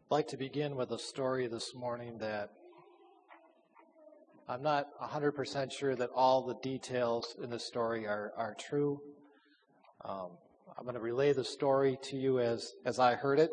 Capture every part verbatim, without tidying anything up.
I'd like to begin with a story this morning that I'm not one hundred percent sure that all the details in the story are, are true. Um, I'm going to relay the story to you as, as I heard it.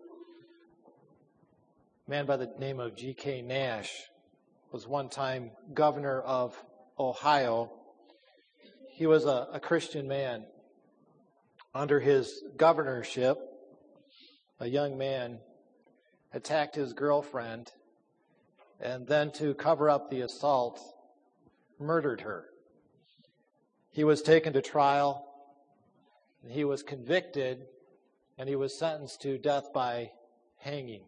A man by the name of G K Nash was one time governor of Ohio. He was a, a Christian man. Under his governorship, a young man attacked his girlfriend and then, to cover up the assault, murdered her. He was taken to trial, and he was convicted, and he was sentenced to death by hanging.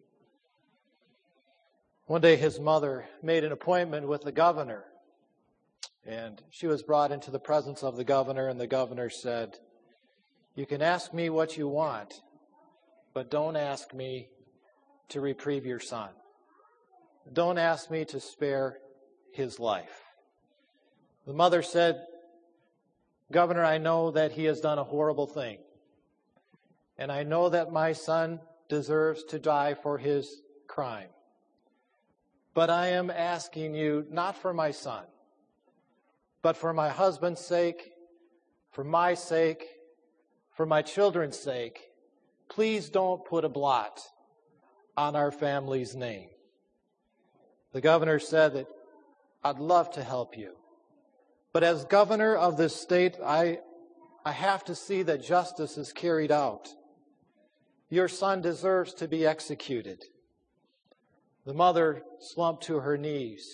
One day his mother made an appointment with the governor, and she was brought into the presence of the governor, and the governor said, "You can ask me what you want, but don't ask me to reprieve your son. Don't ask me to spare his life." The mother said, "Governor, I know that he has done a horrible thing, and I know that my son deserves to die for his crime. But I am asking you, not for my son, but for my husband's sake, for my sake, for my children's sake, please don't put a blot on our family's name." The governor said that, "I'd love to help you, but as governor of this state, I, I have to see that justice is carried out. Your son deserves to be executed." The mother slumped to her knees,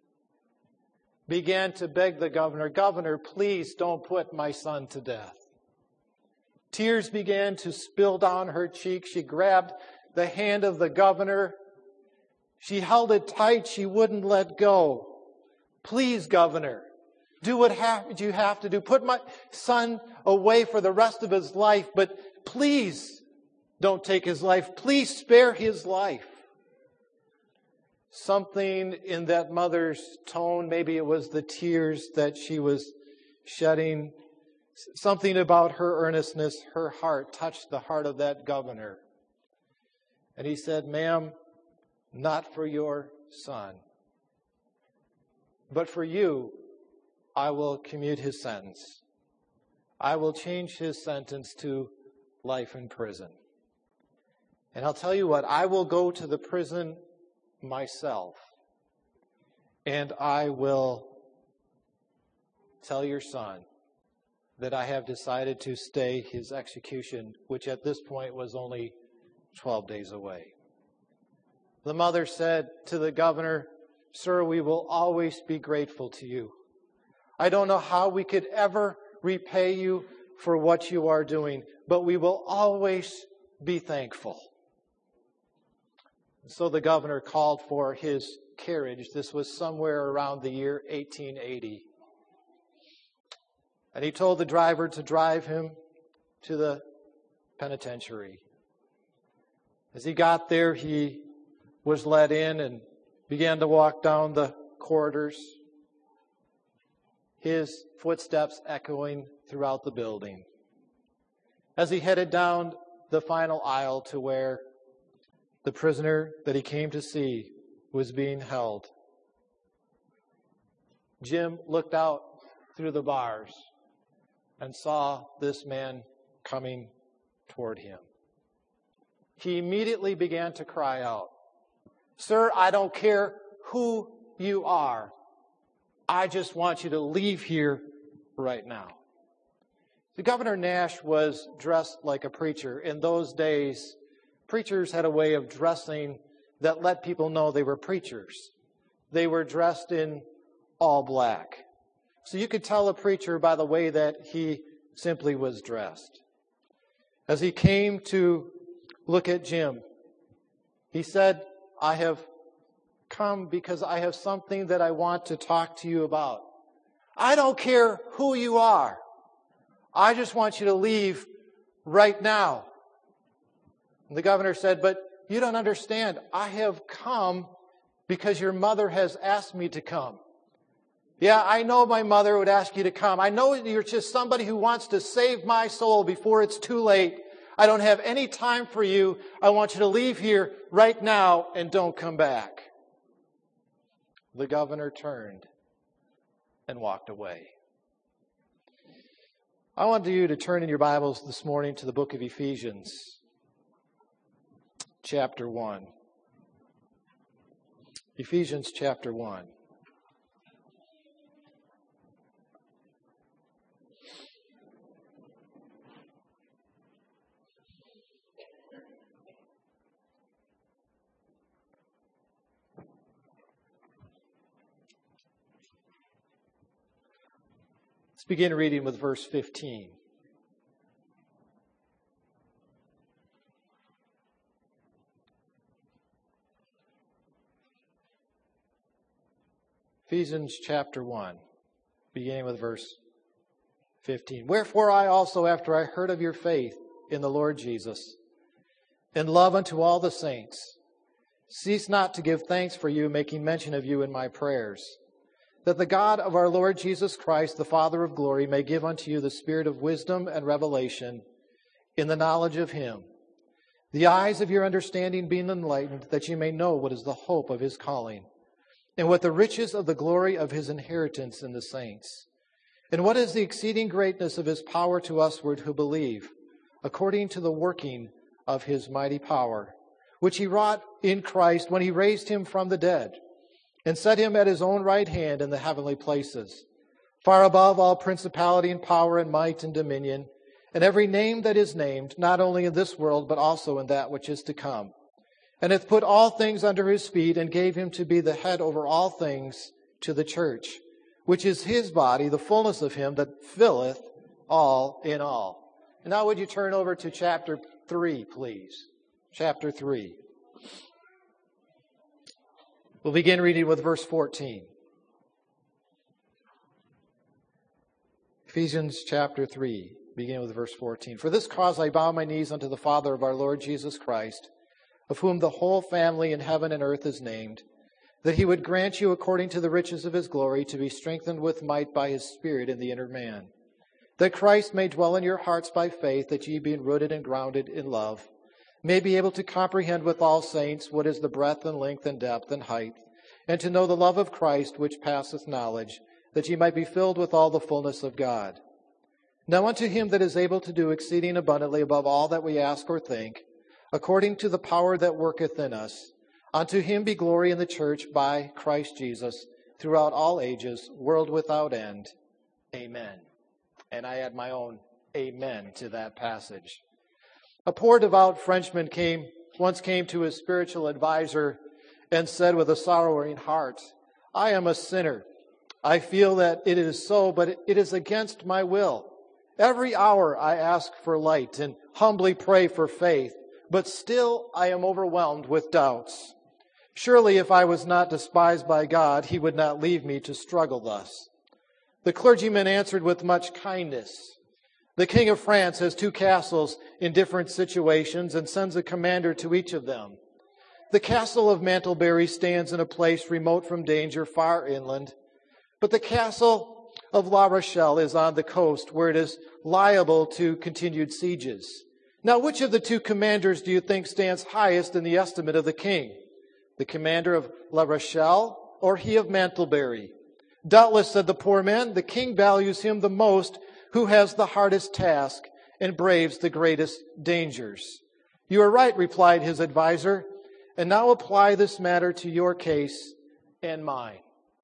began to beg the governor, "Governor, please don't put my son to death." Tears began to spill down her cheek. She grabbed the hand of the governor. She held it tight. She wouldn't let go. "Please, governor, do what you have to do. Put my son away for the rest of his life, but please don't take his life. Please spare his life." Something in that mother's tone, maybe it was the tears that she was shedding, something about her earnestness, her heart touched the heart of that governor. And he said, "Ma'am, not for your son, but for you, I will commute his sentence. I will change his sentence to life in prison. And I'll tell you what, I will go to the prison myself, and I will tell your son that I have decided to stay his execution, which at this point was only twelve days away." The mother said to the governor, "Sir, we will always be grateful to you. I don't know how we could ever repay you for what you are doing, but we will always be thankful." So the governor called for his carriage. This was somewhere around the year eighteen eighty. And he told the driver to drive him to the penitentiary. As he got there, he was let in and began to walk down the corridors, his footsteps echoing throughout the building. As he headed down the final aisle to where the prisoner that he came to see was being held, Jim looked out through the bars and saw this man coming toward him. He immediately began to cry out, "Sir, I don't care who you are. I just want you to leave here right now." The Governor Nash was dressed like a preacher. In those days, preachers had a way of dressing that let people know they were preachers. They were dressed in all black. So you could tell a preacher by the way that he simply was dressed. As he came to look at Jim, he said, "I have come because I have something that I want to talk to you about. I don't care who you are. I just want you to leave right now." And the governor said, "But you don't understand. I have come because your mother has asked me to come." "Yeah, I know my mother would ask you to come. I know you're just somebody who wants to save my soul before it's too late. I don't have any time for you. I want you to leave here right now and don't come back. The governor turned and walked away. I want you to turn in your Bibles this morning to the book of Ephesians, chapter one. Ephesians chapter one. Let's begin reading with verse fifteen. Ephesians chapter one, beginning with verse fifteen. Wherefore I also, after I heard of your faith in the Lord Jesus, and love unto all the saints, cease not to give thanks for you, making mention of you in my prayers, that the God of our Lord Jesus Christ, the Father of glory, may give unto you the spirit of wisdom and revelation in the knowledge of him, the eyes of your understanding being enlightened, that you may know what is the hope of his calling, and what the riches of the glory of his inheritance in the saints, and what is the exceeding greatness of his power to usward who believe, according to the working of his mighty power, which he wrought in Christ when he raised him from the dead, and set him at his own right hand in the heavenly places, far above all principality and power and might and dominion, and every name that is named, not only in this world, but also in that which is to come, and hath put all things under his feet, and gave him to be the head over all things to the church, which is his body, the fullness of him that filleth all in all. And now would you turn over to chapter three, please? Chapter three. We'll begin reading with verse fourteen. Ephesians chapter three, beginning with verse fourteen. For this cause I bow my knees unto the Father of our Lord Jesus Christ, of whom the whole family in heaven and earth is named, that he would grant you according to the riches of his glory to be strengthened with might by his Spirit in the inner man, that Christ may dwell in your hearts by faith, that ye being rooted and grounded in love, may be able to comprehend with all saints what is the breadth and length and depth and height, and to know the love of Christ which passeth knowledge, that ye might be filled with all the fullness of God. Now unto him that is able to do exceeding abundantly above all that we ask or think, according to the power that worketh in us, unto him be glory in the church by Christ Jesus, throughout all ages, world without end. Amen. And I add my own amen to that passage. A poor devout Frenchman came once came to his spiritual advisor and said with a sorrowing heart, I am a sinner. I feel that it is so, but it is against my will. Every hour I ask for light and humbly pray for faith, but still I am overwhelmed with doubts. Surely if I was not despised by God, he would not leave me to struggle thus. The clergyman answered with much kindness, the King of France has two castles in different situations and sends a commander to each of them. The castle of Mantlebury stands in a place remote from danger, far inland, but the castle of La Rochelle is on the coast, where it is liable to continued sieges. Now, which of the two commanders do you think stands highest in the estimate of the king? The commander of La Rochelle or he of Mantlebury? Doubtless, said the poor man, the king values him the most who has the hardest task and braves the greatest dangers. You are right, replied his advisor, and now apply this matter to your case and mine.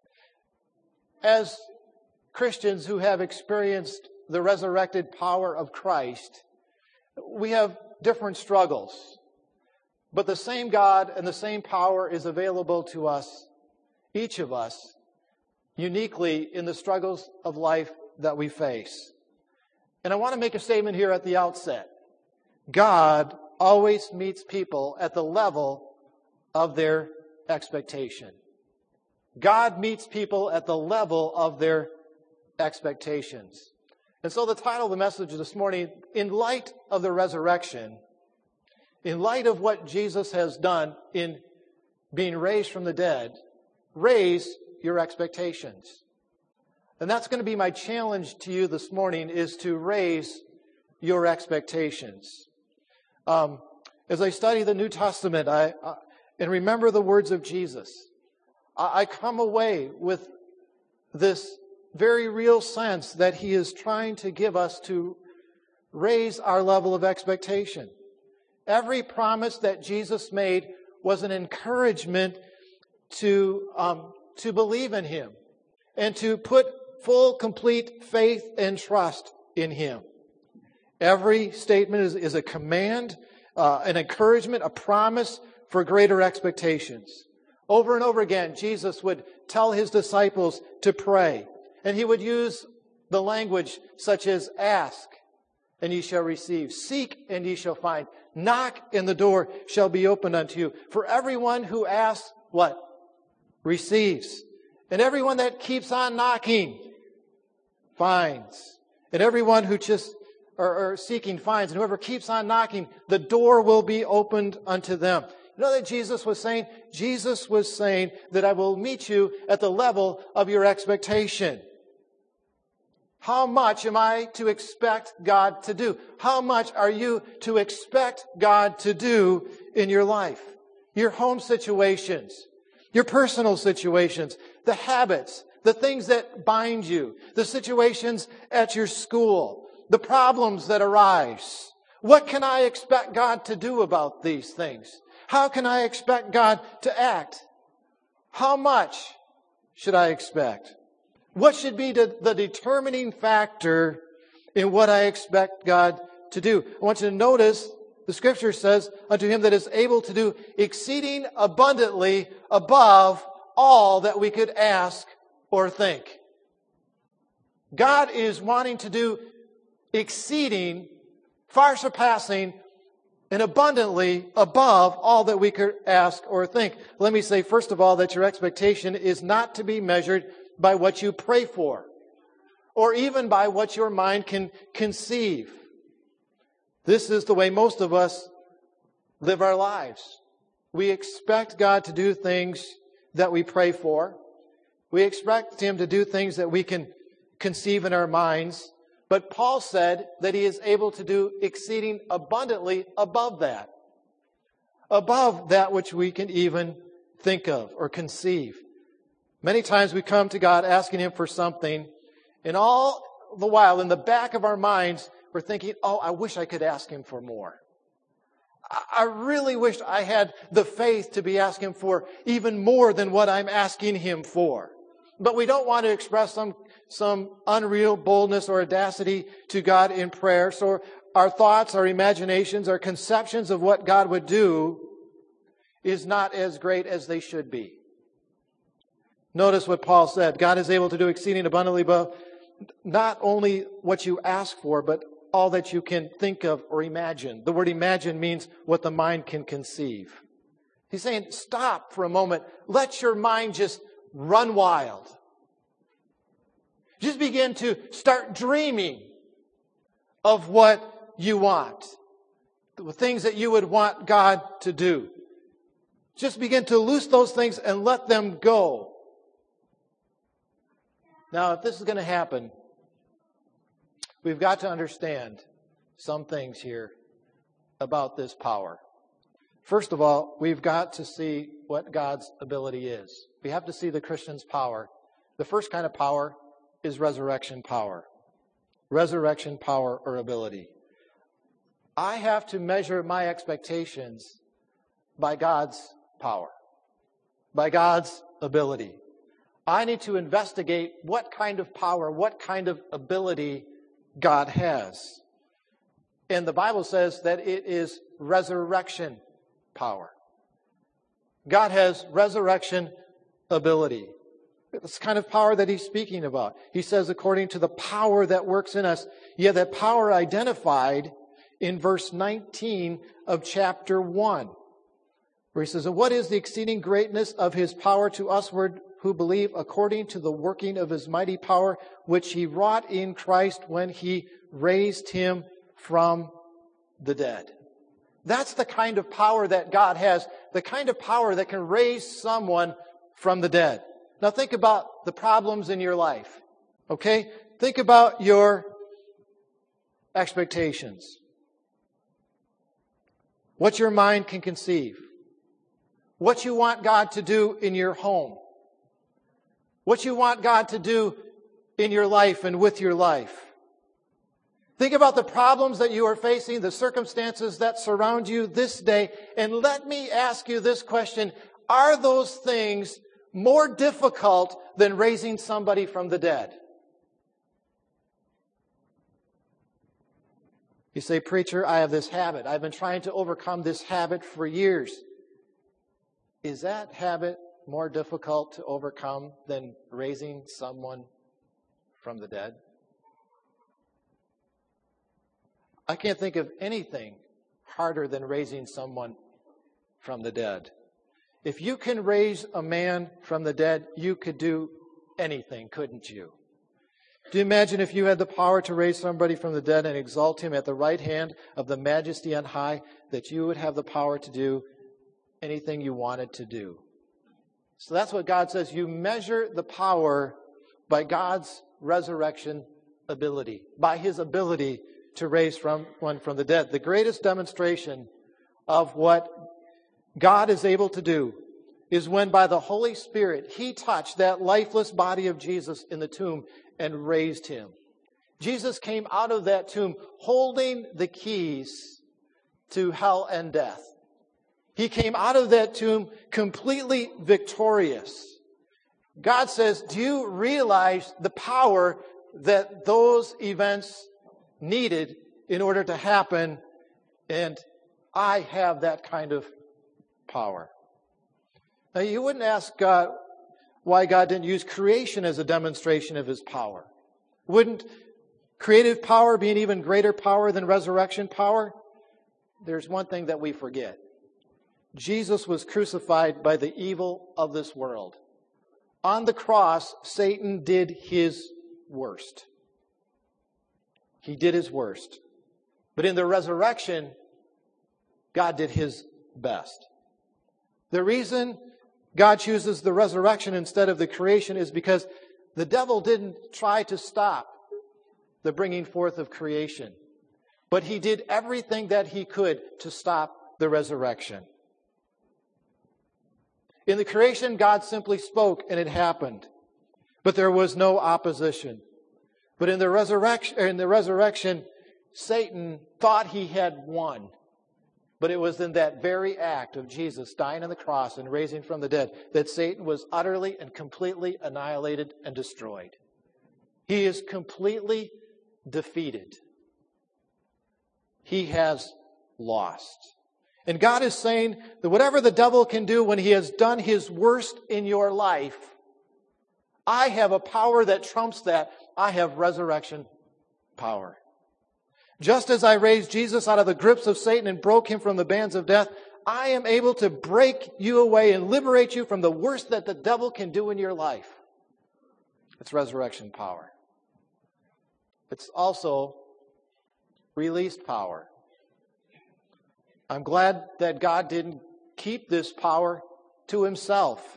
As Christians who have experienced the resurrected power of Christ, we have different struggles, but the same God and the same power is available to us, each of us, uniquely in the struggles of life that we face. And I want to make a statement here at the outset. God always meets people at the level of their expectation. God meets people at the level of their expectations. And so the title of the message this morning, in light of the resurrection, in light of what Jesus has done in being raised from the dead, raise your expectations. And that's going to be my challenge to you this morning, is to raise your expectations. Um, as I study the New Testament I, I, and remember the words of Jesus, I, I come away with this very real sense that He is trying to give us to raise our level of expectation. Every promise that Jesus made was an encouragement to, um, to believe in Him and to put full, complete faith and trust in Him. Every statement is, is a command, uh, an encouragement, a promise for greater expectations. Over and over again, Jesus would tell His disciples to pray. And He would use the language such as ask, and ye shall receive. Seek, and ye shall find. Knock, and the door shall be opened unto you. For everyone who asks, what? Receives. And everyone that keeps on knocking finds. And everyone who just or, or seeking finds. And whoever keeps on knocking, the door will be opened unto them. You know that Jesus was saying? Jesus was saying that I will meet you at the level of your expectation. How much am I to expect God to do? How much are you to expect God to do in your life? Your home situations, your personal situations, the habits, the things that bind you, the situations at your school, the problems that arise. What can I expect God to do about these things? How can I expect God to act? How much should I expect? What should be the, the determining factor in what I expect God to do? I want you to notice the Scripture says, unto Him that is able to do exceeding abundantly above all that we could ask or think. God is wanting to do exceeding, far surpassing, and abundantly above all that we could ask or think. Let me say, first of all, that your expectation is not to be measured by what you pray for, or even by what your mind can conceive. This is the way most of us live our lives. We expect God to do things that we pray for. We expect Him to do things that we can conceive in our minds. But Paul said that He is able to do exceeding abundantly above that. Above that which we can even think of or conceive. Many times we come to God asking Him for something, and all the while in the back of our minds, we're thinking, oh, I wish I could ask Him for more. I really wish I had the faith to be asking for even more than what I'm asking Him for. But we don't want to express some, some unreal boldness or audacity to God in prayer. So our thoughts, our imaginations, our conceptions of what God would do is not as great as they should be. Notice what Paul said. God is able to do exceeding abundantly above not only what you ask for, but all that you can think of or imagine. The word imagine means what the mind can conceive. He's saying, stop for a moment. Let your mind just run wild. Just begin to start dreaming of what you want. The things that you would want God to do. Just begin to loose those things and let them go. Now, if this is going to happen, we've got to understand some things here about this power. First of all, we've got to see what God's ability is. We have to see the Christian's power. The first kind of power is resurrection power. Resurrection power or ability. I have to measure my expectations by God's power, by God's ability. I need to investigate what kind of power, what kind of ability God has. And the Bible says that it is resurrection power. God has resurrection ability. It's the kind of power that He's speaking about. He says, according to the power that works in us. Yeah, that power identified in verse nineteen of chapter one. Where He says, and what is the exceeding greatness of His power to usward who believe, according to the working of His mighty power, which He wrought in Christ when He raised Him from the dead. That's the kind of power that God has, the kind of power that can raise someone from the dead. Now think about the problems in your life, okay? Think about your expectations. what your mind can conceive, what you want God to do in your home, what you want God to do in your life and with your life. Think about the problems that you are facing, the circumstances that surround you this day, and let me ask you this question. Are those things more difficult than raising somebody from the dead? You say, preacher, I have this habit. I've been trying to overcome this habit for years. Is that habit more difficult to overcome than raising someone from the dead? I can't think of anything harder than raising someone from the dead. If you can raise a man from the dead, you could do anything, couldn't you? Do you imagine if you had the power to raise somebody from the dead and exalt him at the right hand of the majesty on high, that you would have the power to do anything you wanted to do? So that's what God says. You measure the power by God's resurrection ability, by His ability to raise from one from the dead. The greatest demonstration of what God is able to do is when by the Holy Spirit He touched that lifeless body of Jesus in the tomb and raised him. Jesus came out of that tomb holding the keys to hell and death. He came out of that tomb completely victorious. God says, do you realize the power that those events needed in order to happen? And I have that kind of power. Now, you wouldn't ask God why God didn't use creation as a demonstration of His power. Wouldn't creative power be an even greater power than resurrection power? There's one thing that we forget. Jesus was crucified by the evil of this world. On the cross, Satan did his worst. He did his worst. But in the resurrection, God did His best. The reason God chooses the resurrection instead of the creation is because the devil didn't try to stop the bringing forth of creation, but he did everything that he could to stop the resurrection. In the creation, God simply spoke and it happened, but there was no opposition. But in the resurrection, in the resurrection, Satan thought he had won. But it was in that very act of Jesus dying on the cross and raising from the dead that Satan was utterly and completely annihilated and destroyed. He is completely defeated. He has lost. And God is saying that whatever the devil can do when he has done his worst in your life, I have a power that trumps that. I have resurrection power. Just as I raised Jesus out of the grips of Satan and broke him from the bands of death, I am able to break you away and liberate you from the worst that the devil can do in your life. It's resurrection power. It's also released power. I'm glad that God didn't keep this power to Himself.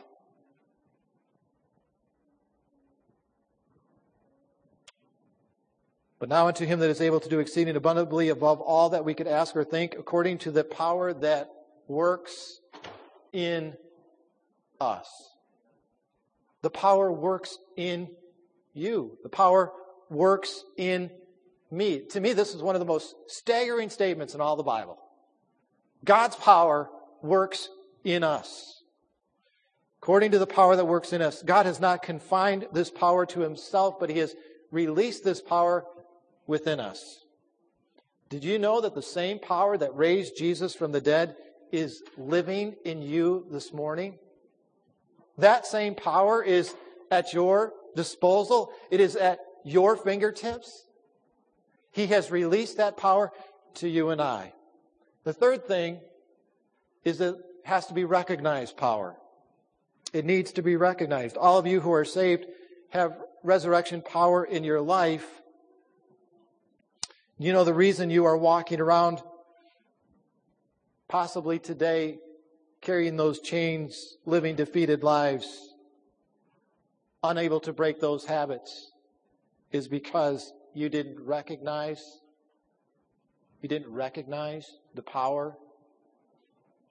But now unto Him that is able to do exceeding abundantly above all that we could ask or think, according to the power that works in us. The power works in you. The power works in me. To me, this is one of the most staggering statements in all the Bible. God's power works in us. According to the power that works in us, God has not confined this power to Himself, but He has released this power within us. Did you know that the same power that raised Jesus from the dead is living in you this morning? That same power is at your disposal. It is at your fingertips. He has released that power to you and I. The third thing is that it has to be recognized power. It needs to be recognized. All of you who are saved have resurrection power in your life. You know the reason you are walking around possibly today carrying those chains, living defeated lives, unable to break those habits, is because you didn't recognize, you didn't recognize the power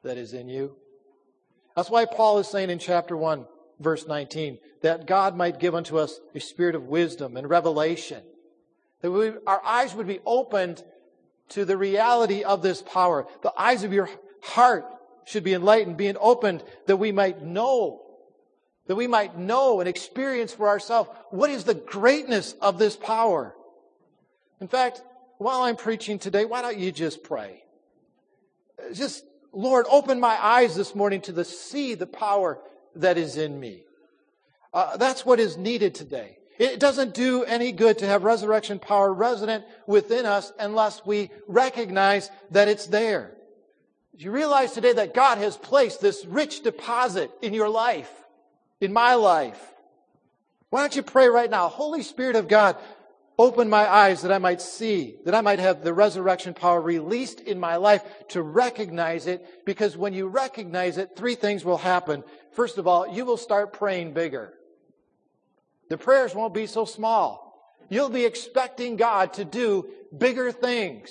that is in you. That's why Paul is saying in chapter one, verse nineteen, that God might give unto us a spirit of wisdom and revelation. That we, our eyes would be opened to the reality of this power. The eyes of your heart should be enlightened, being opened, that we might know, that we might know and experience for ourselves what is the greatness of this power. In fact, while I'm preaching today, why don't you just pray? Just, Lord, open my eyes this morning to the see the power that is in me. Uh, that's what is needed today. It doesn't do any good to have resurrection power resident within us unless we recognize that it's there. You realize today that God has placed this rich deposit in your life, in my life. Why don't you pray right now? Holy Spirit of God, open my eyes that I might see, that I might have the resurrection power released in my life to recognize it. Because when you recognize it, three things will happen. First of all, you will start praying bigger. The prayers won't be so small. You'll be expecting God to do bigger things.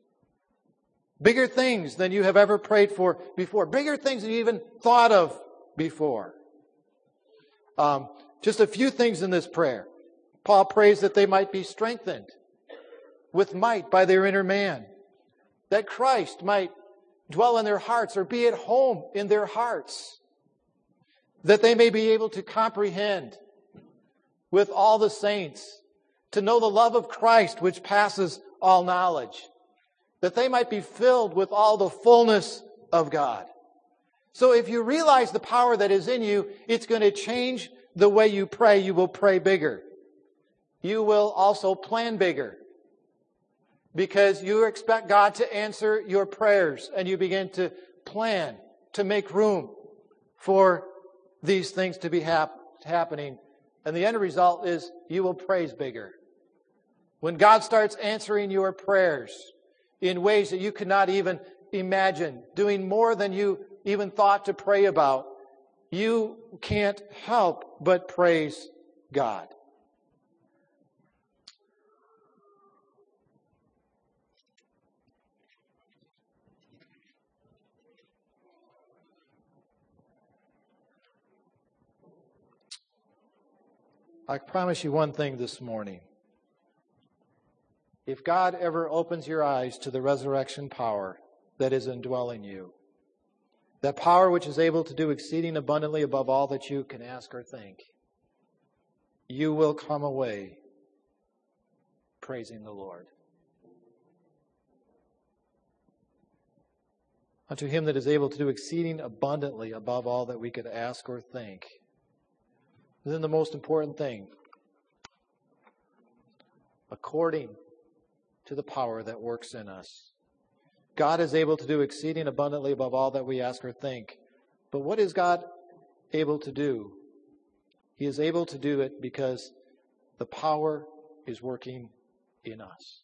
Bigger things than you have ever prayed for before. Bigger things than you even thought of before. Um, just a few things in this prayer. Paul prays that they might be strengthened with might by their inner man. That Christ might dwell in their hearts or be at home in their hearts. That they may be able to comprehend with all the saints, to know the love of Christ which passes all knowledge. That they might be filled with all the fullness of God. So if you realize the power that is in you, it's going to change the way you pray. You will pray bigger. You will also plan bigger. Because you expect God to answer your prayers. And you begin to plan, to make room for these things to be hap- happening. And the end result is you will praise bigger. When God starts answering your prayers in ways that you could not even imagine, doing more than you even thought to pray about, you can't help but praise God. I promise you one thing this morning. If God ever opens your eyes to the resurrection power that is indwelling you, that power which is able to do exceeding abundantly above all that you can ask or think, you will come away praising the Lord. Unto him that is able to do exceeding abundantly above all that we could ask or think. And then the most important thing, according to the power that works in us. God is able to do exceeding abundantly above all that we ask or think. But what is God able to do? He is able to do it because the power is working in us.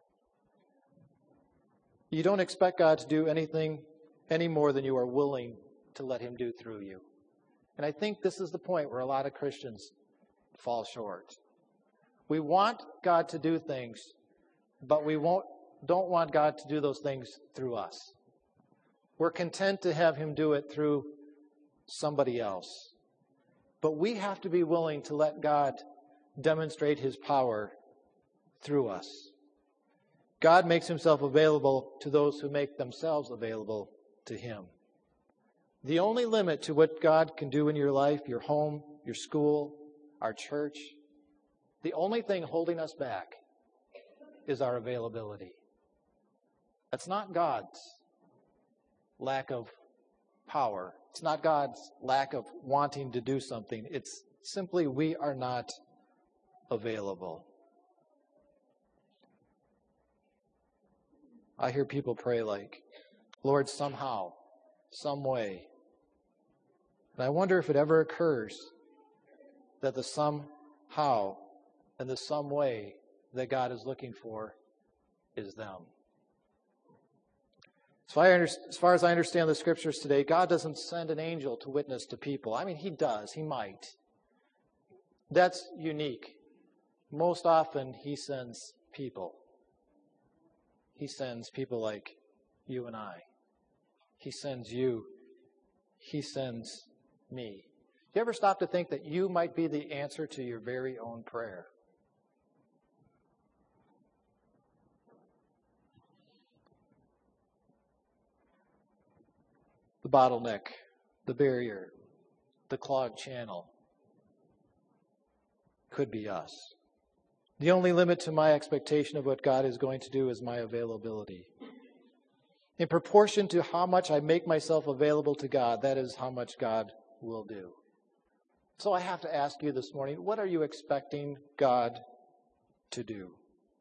You don't expect God to do anything any more than you are willing to let him do through you. And I think this is the point where a lot of Christians fall short. We want God to do things, but we won't, don't want God to do those things through us. We're content to have him do it through somebody else. But we have to be willing to let God demonstrate his power through us. God makes himself available to those who make themselves available to him. The only limit to what God can do in your life, your home, your school, our church, the only thing holding us back is our availability. That's not God's lack of power. It's not God's lack of wanting to do something. It's simply we are not available. I hear people pray like, Lord, somehow, some way. And I wonder if it ever occurs that the somehow and the some way that God is looking for is them. As far as I understand the scriptures today, God doesn't send an angel to witness to people. I mean, he does. He might. That's unique. Most often, he sends people. He sends people like you and I. He sends you. He sends me. Do you ever stop to think that you might be the answer to your very own prayer? The bottleneck, the barrier, the clogged channel could be us. The only limit to my expectation of what God is going to do is my availability. In proportion to how much I make myself available to God, that is how much God will do. So I have to ask you this morning, what are you expecting God to do?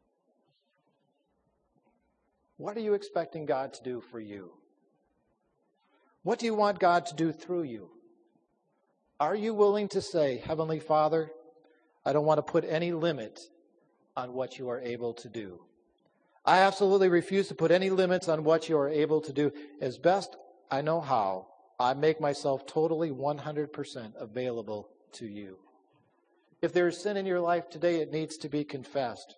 What are you expecting God to do for you? What do you want God to do through you? Are you willing to say, Heavenly Father, I don't want to put any limit on what you are able to do. I absolutely refuse to put any limits on what you are able to do. As best I know how, I make myself totally one hundred percent available to you. If there is sin in your life today, it needs to be confessed.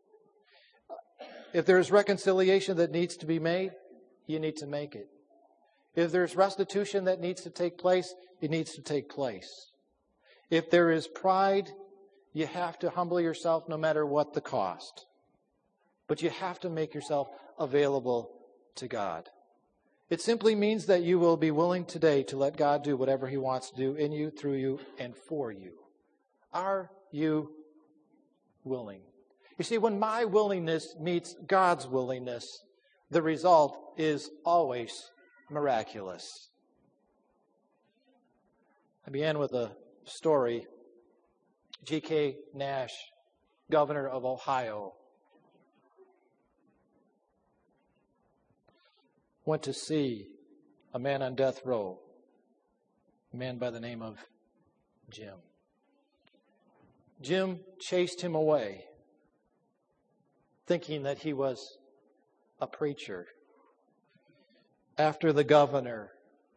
If there is reconciliation that needs to be made, you need to make it. If there's restitution that needs to take place, it needs to take place. If there is pride, you have to humble yourself no matter what the cost. But you have to make yourself available to God. It simply means that you will be willing today to let God do whatever He wants to do in you, through you, and for you. Are you willing? You see, when my willingness meets God's willingness, the result is always miraculous. I began with a story. G K Nash, governor of Ohio, went to see a man on death row, a man by the name of Jim. Jim chased him away, thinking that he was a preacher. After the governor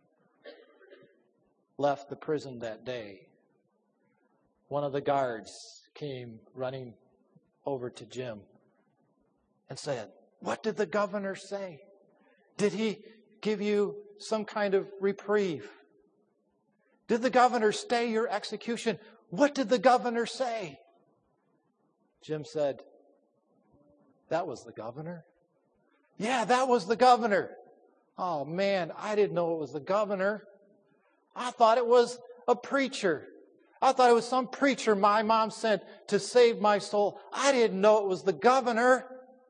left the prison that day, one of the guards came running over to Jim and said, "What did the governor say? Did he give you some kind of reprieve? Did the governor stay your execution? What did the governor say?" Jim said, "That was the governor." "Yeah, that was the governor." "Oh man, I didn't know it was the governor. I thought it was a preacher. I thought it was some preacher my mom sent to save my soul. I didn't know it was the governor."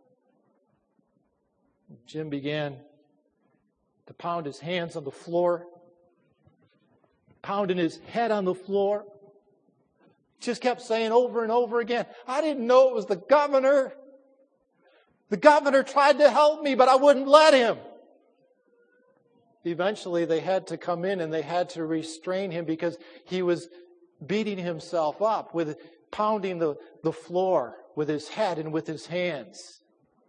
Jim began to pound his hands on the floor, pounding his head on the floor. Just kept saying over and over again, "I didn't know it was the governor. The governor tried to help me, but I wouldn't let him." Eventually, they had to come in and they had to restrain him because he was beating himself up, with pounding the, the floor with his head and with his hands.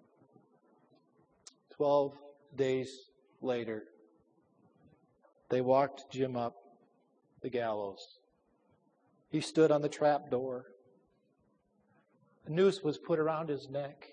Twelve days later, they walked Jim up the gallows. He stood on the trap door. A noose was put around his neck.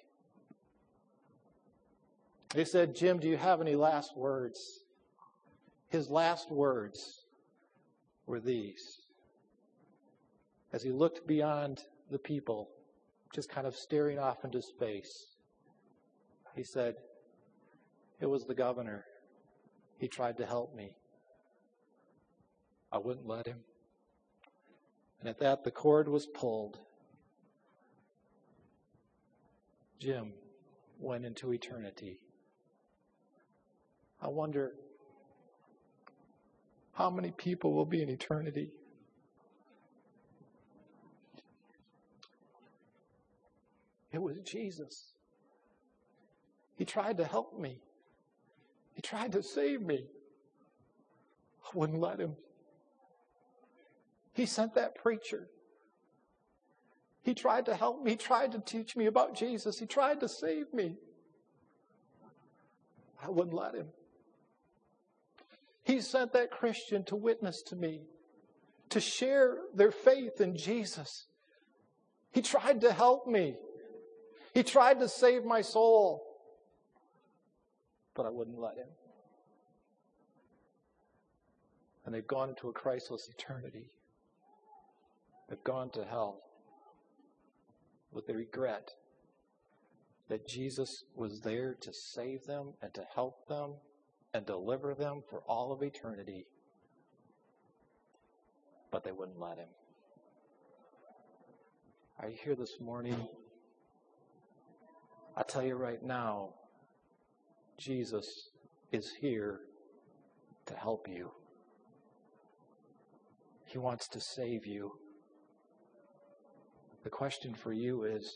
They said, "Jim, do you have any last words?" His last words were these. As he looked beyond the people, just kind of staring off into space, he said, "It was the governor. He tried to help me. I wouldn't let him." And at that, the cord was pulled. Jim went into eternity. I wonder how many people will be in eternity. It was Jesus. He tried to help me. He tried to save me. I wouldn't let him. He sent that preacher. He tried to help me. He tried to teach me about Jesus. He tried to save me. I wouldn't let him. He sent that Christian to witness to me, to share their faith in Jesus. He tried to help me. He tried to save my soul. But I wouldn't let him. and they've gone into a Christless eternity. They've gone to hell with the regret that Jesus was there to save them and to help them and deliver them for all of eternity. But they wouldn't let him. Are you here this morning? I tell you right now, Jesus is here to help you. He wants to save you. The question for you is,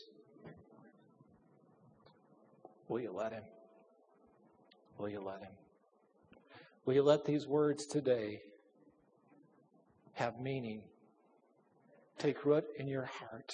will you let him? Will you let him? Will you let these words today have meaning, take root in your heart,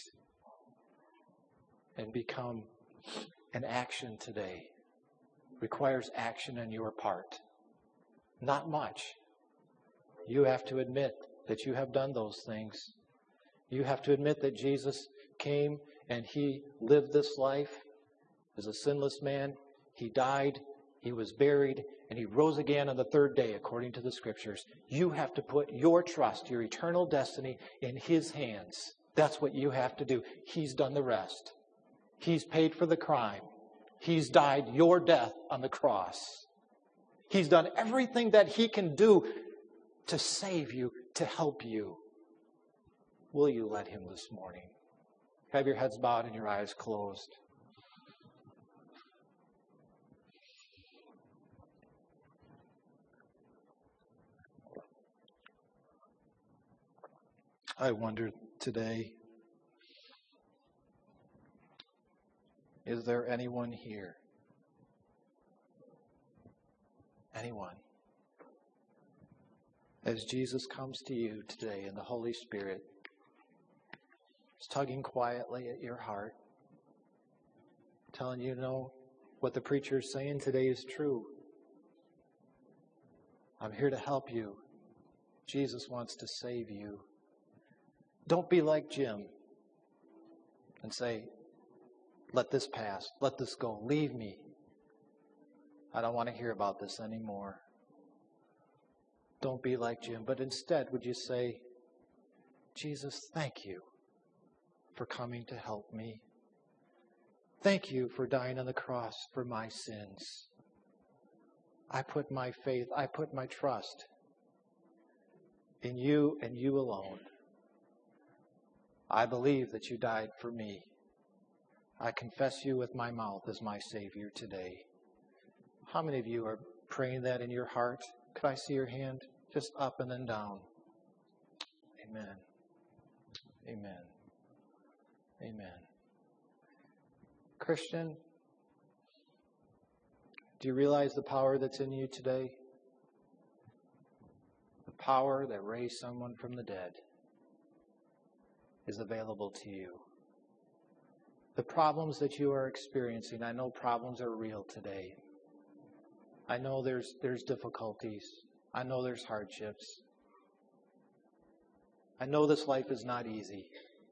and become an action today? Requires action on your part. Not much. You have to admit that you have done those things. You have to admit that Jesus came and he lived this life as a sinless man. He died, he was buried, and he rose again on the third day according to the Scriptures. You have to put your trust, your eternal destiny, in his hands. That's what you have to do. He's done the rest. He's paid for the crime. He's died your death on the cross. He's done everything that he can do to save you, to help you. Will you let him this morning? Have your heads bowed and your eyes closed. I wonder today, is there anyone here? Anyone? As Jesus comes to you today in the Holy Spirit, is tugging quietly at your heart, telling you, no, what the preacher is saying today is true. I'm here to help you. Jesus wants to save you. Don't be like Jim and say, let this pass, let this go, leave me. I don't want to hear about this anymore. Don't be like Jim, but instead would you say, Jesus, thank you for coming to help me. Thank you for dying on the cross for my sins. I put my faith, I put my trust in you and you alone. I believe that you died for me. I confess you with my mouth as my Savior today. How many of you are praying that in your heart? Could I see your hand? Just up and then down. Amen. Amen. Amen. Christian, do you realize the power that's in you today? The power that raised someone from the dead is available to you. The problems that you are experiencing, I know problems are real today. I know there's there's difficulties. I know there's hardships. I know this life is not easy.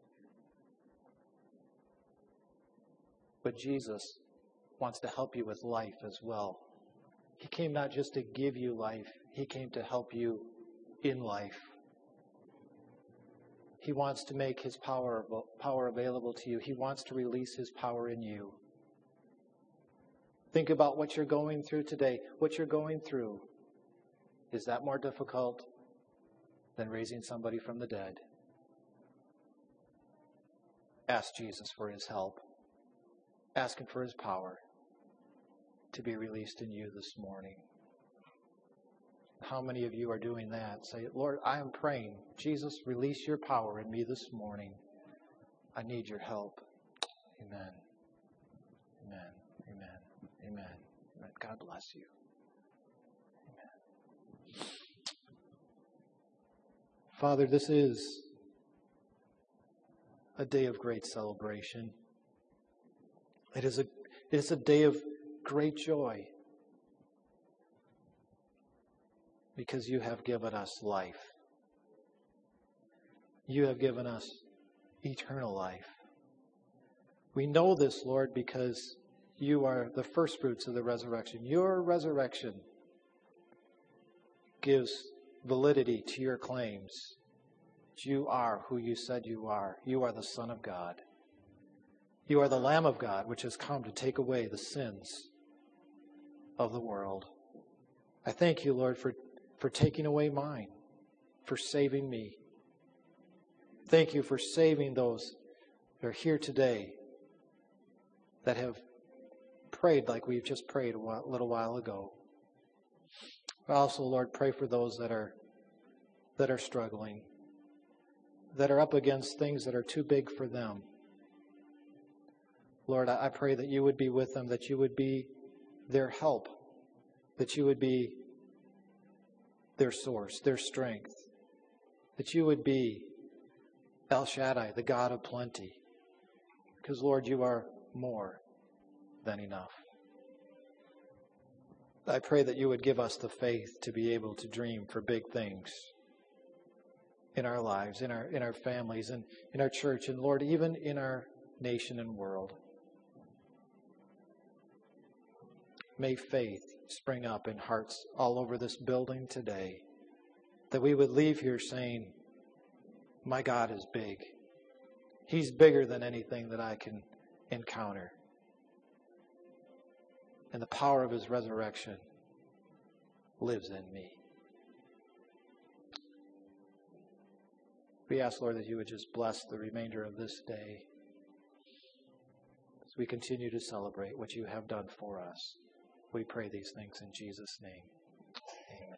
But Jesus wants to help you with life as well. He came not just to give you life, He came to help you in life. He wants to make His power, power available to you. He wants to release His power in you. Think about what you're going through today. What you're going through, is that more difficult than raising somebody from the dead? Ask Jesus for His help. Ask Him for His power to be released in you this morning. How many of you are doing that? Say, Lord, I am praying. Jesus, release your power in me this morning. I need your help. Amen. Amen. Amen. Amen. Amen. God bless you. Amen. Father, this is a day of great celebration. It is a, it is a day of great joy because you have given us life. You have given us eternal life. We know this, Lord, because you are the first fruits of the resurrection. Your resurrection gives validity to your claims. You are who you said you are. You are the Son of God. You are the Lamb of God, which has come to take away the sins of the world. I thank you, Lord, for, for taking away mine, for saving me. Thank you for saving those that are here today that have prayed like we've just prayed a while, little while ago. I also, Lord, pray for those that are that are struggling, that are up against things that are too big for them. Lord, I pray that you would be with them, that you would be their help, that you would be their source, their strength, that you would be El Shaddai, the God of plenty. Because, Lord, you are more than enough. I pray that you would give us the faith to be able to dream for big things in our lives, in our in our families, and in our church, and Lord, even in our nation and world. May faith spring up in hearts all over this building today, that we would leave here saying, my God is big. He's bigger than anything that I can encounter. And the power of his resurrection lives in me. We ask, Lord, that you would just bless the remainder of this day as we continue to celebrate what you have done for us. We pray these things in Jesus' name. Amen.